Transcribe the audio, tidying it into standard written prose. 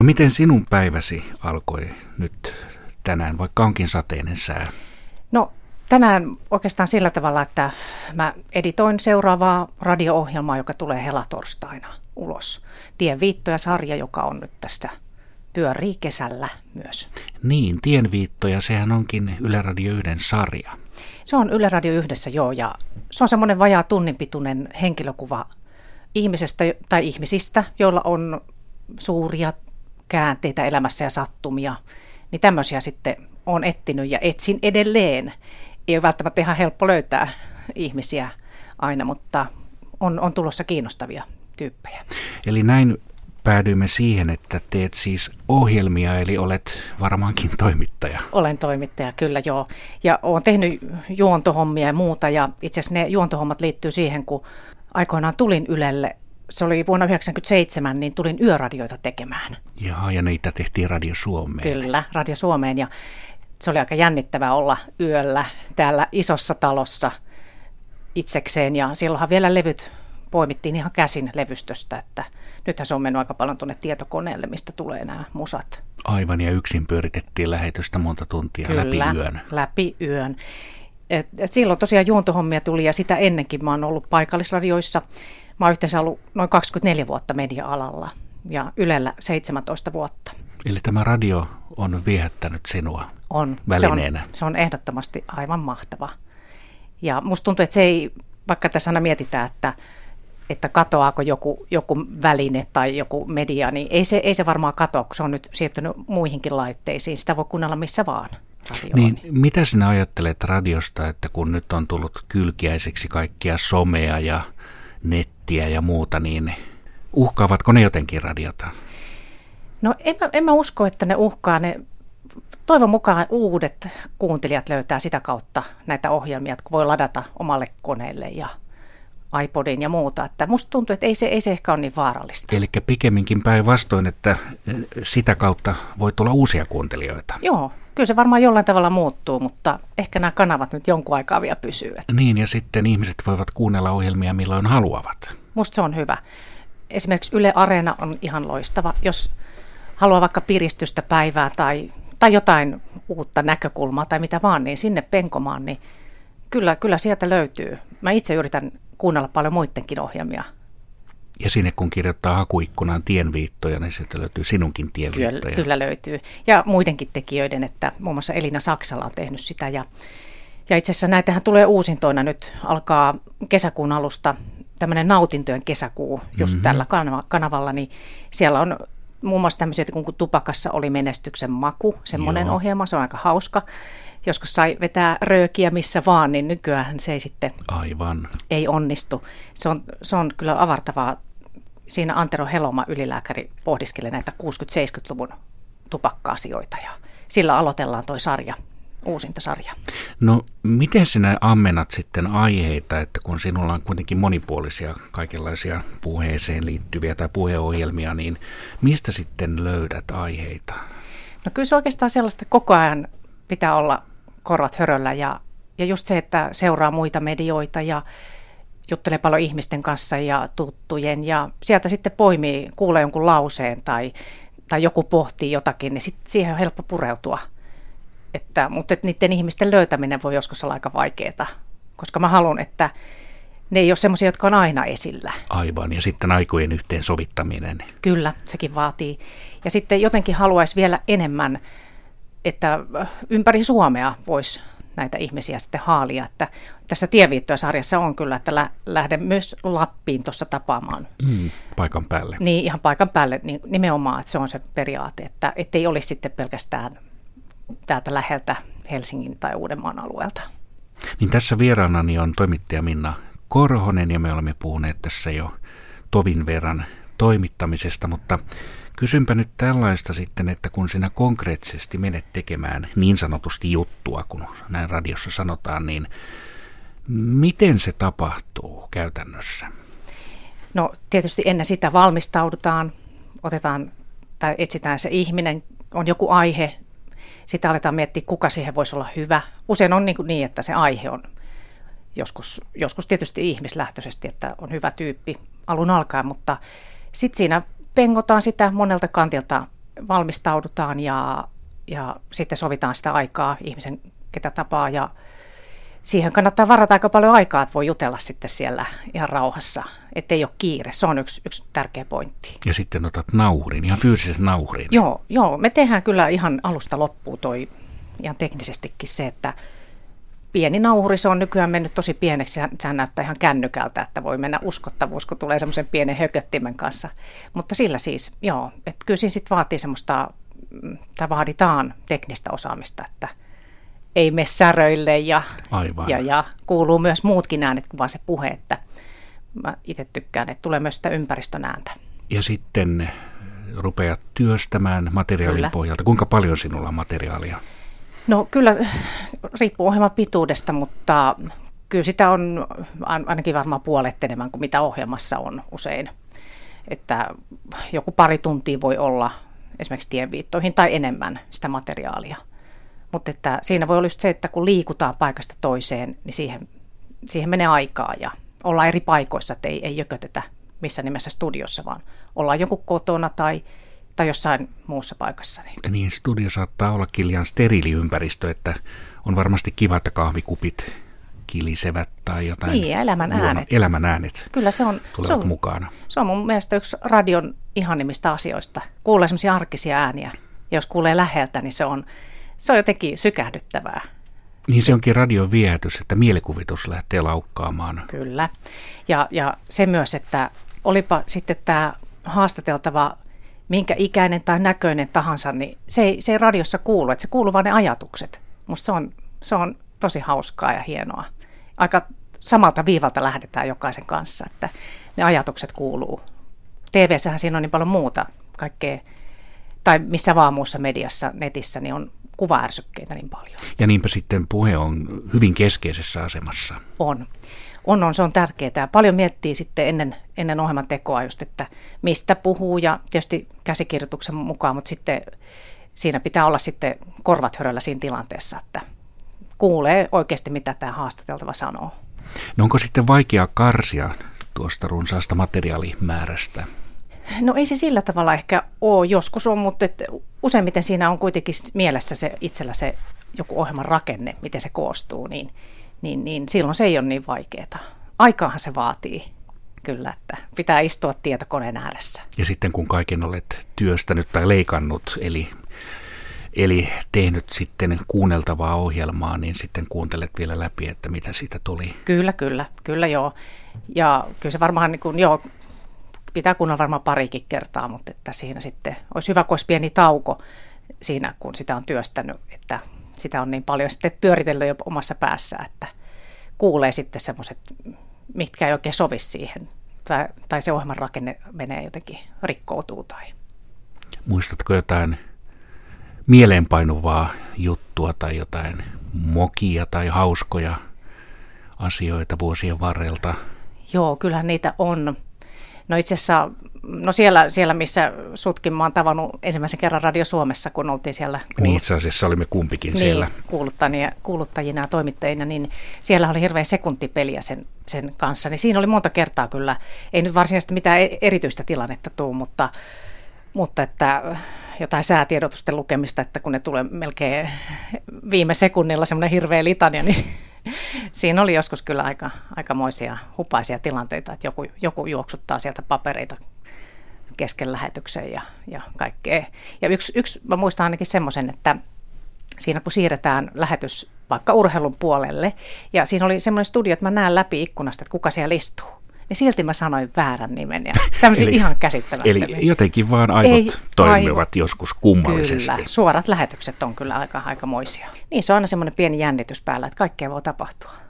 miten sinun päiväsi alkoi nyt tänään, vaikka onkin sateinen sää? No tänään oikeastaan sillä tavalla, että mä editoin seuraavaa radio-ohjelmaa, joka tulee helatorstaina ulos. Tienviittoja-sarja, joka on nyt tästä pyörii kesällä myös. Niin, Tienviittoja, sehän onkin Yle Radio 1 sarja. Se on Yle Radio 1, joo, ja se on semmoinen vajaa tunnin pituinen henkilökuva ihmisestä tai ihmisistä, joilla on suuria käänteitä elämässä ja sattumia. Niin tämmöisiä sitten olen etsinyt ja etsin edelleen. Ei ole välttämättä ihan helppo löytää ihmisiä aina, mutta on tulossa kiinnostavia tyyppejä. Eli näin päädyimme siihen, että teet siis ohjelmia, eli olet varmaankin toimittaja. Olen toimittaja, kyllä joo. Ja olen tehnyt juontohommia ja muuta, ja itse asiassa ne juontohommat liittyy siihen, kun aikoinaan tulin Ylelle, se oli vuonna 1997, niin tulin yöradioita tekemään. Jaha, ja niitä tehtiin Radio Suomeen. Kyllä, Radio Suomeen, ja se oli aika jännittävää olla yöllä täällä isossa talossa itsekseen, ja silloinhan vielä levyt poimittiin ihan käsin levystöstä, että nythän se on mennyt aika paljon tuonne tietokoneelle, mistä tulee nämä musat. Aivan, ja yksin pyöritettiin lähetystä monta tuntia. Kyllä, läpi yön. Läpi yön. Et silloin tosiaan juontohommia tuli, ja sitä ennenkin mä oon ollut paikallisradioissa. Mä oon yhteensä ollut noin 24 vuotta media-alalla ja Ylellä 17 vuotta. Eli tämä radio on viehättänyt sinua välineenä. Se on ehdottomasti aivan mahtava. Ja musta tuntuu, että se ei, vaikka tässä aina mietitään, että katoaako joku väline tai joku media, niin ei se varmaan katoa, kun se on nyt siirtynyt muihinkin laitteisiin. Sitä voi kuunnella missä vaan. Niin, mitä sinä ajattelet radiosta, että kun nyt on tullut kylkiäiseksi kaikkia somea ja nettiä ja muuta, niin uhkaavatko ne jotenkin radiota? No en mä usko, että ne uhkaa. Toivon mukaan uudet kuuntelijat löytää sitä kautta näitä ohjelmia, kun voi ladata omalle koneelle ja iPodin ja muuta. Että musta tuntuu, että ei se ehkä ole niin vaarallista. Eli pikemminkin päinvastoin, että sitä kautta voi tulla uusia kuuntelijoita. Joo, kyllä se varmaan jollain tavalla muuttuu, mutta ehkä nämä kanavat nyt jonkun aikaa vielä pysyy. Niin, ja sitten ihmiset voivat kuunnella ohjelmia milloin haluavat. Musta se on hyvä. Esimerkiksi Yle Areena on ihan loistava. Jos haluaa vaikka piristystä päivää tai jotain uutta näkökulmaa tai mitä vaan, niin sinne penkomaan, niin kyllä sieltä löytyy. Mä itse yritän kuunnella paljon muidenkin ohjelmia. Ja sinne kun kirjoittaa hakuikkunaan Tienviittoja, niin sieltä löytyy sinunkin Tienviittoja. Kyllä löytyy. Ja muidenkin tekijöiden, että muun muassa Elina Saksala on tehnyt sitä. Ja itse asiassa näitähän tulee uusintoina nyt, alkaa kesäkuun alusta tämmöinen nautintojen kesäkuu just tällä kanavalla, niin siellä on muun muassa tämmöisiä, kun Tupakassa oli menestyksen maku, semmoinen ohjelma, se on aika hauska. Joskus sai vetää röökiä missä vaan, niin nykyään se ei sitten ei onnistu. Se on kyllä avartavaa. Siinä Antero Heloma ylilääkäri pohdiskelee näitä 60-70-luvun tupakka-asioita ja sillä aloitellaan toi sarja, uusinta sarja. No miten sinä ammennat sitten aiheita, että kun sinulla on kuitenkin monipuolisia kaikenlaisia puheeseen liittyviä tai puheohjelmia, niin mistä sitten löydät aiheita? No kyllä se oikeastaan sellaista koko ajan pitää olla korvat höröllä ja just se, että seuraa muita medioita ja juttelee paljon ihmisten kanssa ja tuttujen ja sieltä sitten kuulee jonkun lauseen tai joku pohtii jotakin, niin sitten siihen on helppo pureutua. Mutta niiden ihmisten löytäminen voi joskus olla aika vaikeaa, koska mä haluan, että ne ei ole semmoisia, jotka on aina esillä. Aivan, ja sitten aikojen yhteensovittaminen. Kyllä, sekin vaatii. Ja sitten jotenkin haluaisi vielä enemmän, että ympäri Suomea voisi näitä ihmisiä sitten haalia. Että tässä Tienviittoja-sarjassa on kyllä, että lähden myös Lappiin tuossa tapaamaan. Paikan päälle. Niin, ihan paikan päälle niin nimenomaan, että se on se periaate, että ei olisi sitten pelkästään täältä läheltä Helsingin tai Uudenmaan alueelta. Niin tässä vieraanani on toimittaja Minna Korhonen ja me olemme puhuneet tässä jo tovin verran toimittamisesta, mutta kysynpä nyt tällaista sitten, että kun sinä konkreettisesti menet tekemään niin sanotusti juttua, kun näin radiossa sanotaan, niin miten se tapahtuu käytännössä? No tietysti ennen sitä valmistaudutaan, etsitään se ihminen, on joku aihe, sitten aletaan miettiä, kuka siihen voisi olla hyvä. Usein on niin, että se aihe on joskus tietysti ihmislähtöisesti, että on hyvä tyyppi alun alkaen, mutta sitten siinä pengotaan sitä monelta kantilta valmistaudutaan ja sitten sovitaan sitä aikaa ihmisen, ketä tapaa, ja siihen kannattaa varata aika paljon aikaa, että voi jutella sitten siellä ihan rauhassa, ettei ole kiire. Se on yksi tärkeä pointti. Ja sitten otat nauhurin, ihan fyysisen nauhurin. Joo, me tehdään kyllä ihan alusta loppuun toi ihan teknisestikin se, että pieni nauhuri, se on nykyään mennyt tosi pieneksi, sehän näyttää ihan kännykältä, että voi mennä uskottavuus, kun tulee semmoisen pienen hököttimen kanssa. Mutta sillä siis, että kyllä siinä sitten vaatii semmoista, tai vaaditaan teknistä osaamista, että ei mene säröille ja kuuluu myös muutkin äänet kuin vaan se puhe, että mä itse tykkään, että tulee myös sitä ympäristön ääntä. Ja sitten rupeat työstämään materiaalin pohjalta. Kuinka paljon sinulla on materiaalia? No kyllä, riippuu ohjelman pituudesta, mutta kyllä sitä on ainakin varmaan puolet enemmän kuin mitä ohjelmassa on usein. Että joku pari tuntia voi olla esimerkiksi tienviittoihin tai enemmän sitä materiaalia. Mutta että siinä voi olla just se, että kun liikutaan paikasta toiseen, niin siihen menee aikaa ja ollaan eri paikoissa, että ei jökötetä missään nimessä studiossa, vaan ollaan joku kotona tai jossain muussa paikassa. Niin studio saattaa olla liian steriiliympäristö, että on varmasti kiva, että kahvikupit kilisevät tai jotain. Niin, elämän äänet. Kyllä se on mukana. Se on mun mielestä yksi radion ihanimmista asioista. Kuulee semmoisia arkisia ääniä. Ja jos kuulee läheltä, niin se on jotenkin sykähdyttävää. Niin se onkin radion viehätys, että mielikuvitus lähtee laukkaamaan. Kyllä. Ja se myös, että olipa sitten tämä haastateltava minkä ikäinen tai näköinen tahansa, niin se ei radiossa kuulu, että se kuuluu vaan ne ajatukset. Musta se on tosi hauskaa ja hienoa. Aika samalta viivalta lähdetään jokaisen kanssa, että ne ajatukset kuuluu. TV-sähän siinä on niin paljon muuta kaikkea, tai missä vaan muussa mediassa, netissä, niin on kuvaärsykkeitä niin paljon. Ja niinpä sitten puhe on hyvin keskeisessä asemassa. On, se on tärkeää. Paljon miettii sitten ennen ohjelman tekoa just, että mistä puhuu ja tietysti käsikirjoituksen mukaan, mutta sitten siinä pitää olla sitten korvat höröllä siinä tilanteessa, että kuulee oikeasti mitä tämä haastateltava sanoo. No onko sitten vaikea karsia tuosta runsaasta materiaalimäärästä? No ei se sillä tavalla ehkä ole, joskus on, mutta useimmiten siinä on kuitenkin mielessä itsellä se joku ohjelman rakenne, miten se koostuu, niin silloin se ei ole niin vaikeaa. Aikaahan se vaatii kyllä, että pitää istua tietokoneen ääressä. Ja sitten kun kaiken olet työstänyt tai leikannut, eli tehnyt sitten kuunneltavaa ohjelmaa, niin sitten kuuntelet vielä läpi, että mitä siitä tuli. Kyllä joo. Ja kyllä se varmaan pitää kuunnella varmaan parikin kertaa, mutta että siinä sitten olisi hyvä, kun olisi pieni tauko siinä, kun sitä on työstänyt, että sitä on niin paljon sitten pyöritellyt jo omassa päässä, että kuulee sitten semmoiset, mitkä ei oikein sovi siihen, tai se ohjelman rakenne menee jotenkin, rikkoutuu. Muistatko jotain mieleenpainuvaa juttua tai jotain mokia tai hauskoja asioita vuosien varrelta? Joo, kyllähän niitä on. No itse asiassa, siellä missä sutkin mä oon tavannut ensimmäisen kerran Radio Suomessa, kun oltiin siellä. Niin itse asiassa olimme kumpikin siellä. Kuuluttajina ja toimittajina, niin siellä oli hirveä sekuntipeliä sen kanssa. Niin siinä oli monta kertaa kyllä, ei nyt varsinaisesti mitään erityistä tilannetta tule, mutta että jotain säätiedotusten lukemista, että kun ne tulee melkein viime sekunnilla semmoinen hirveä litania, niin siinä oli joskus kyllä aikamoisia hupaisia tilanteita, että joku juoksuttaa sieltä papereita kesken lähetyksen ja kaikkea. Ja yksi mä muistan ainakin semmoisen, että siinä kun siirretään lähetys vaikka urheilun puolelle, ja siinä oli semmoinen studio, että mä näen läpi ikkunasta, että kuka siellä istuu. Niin silti mä sanoin väärän nimen ja tämmöisiä ihan käsittämättömiä. Eli jotenkin vaan aivot toimivat joskus kummallisesti. Kyllä, suorat lähetykset on kyllä aikamoisia. Niin se on aina semmoinen pieni jännitys päällä, että kaikkea voi tapahtua.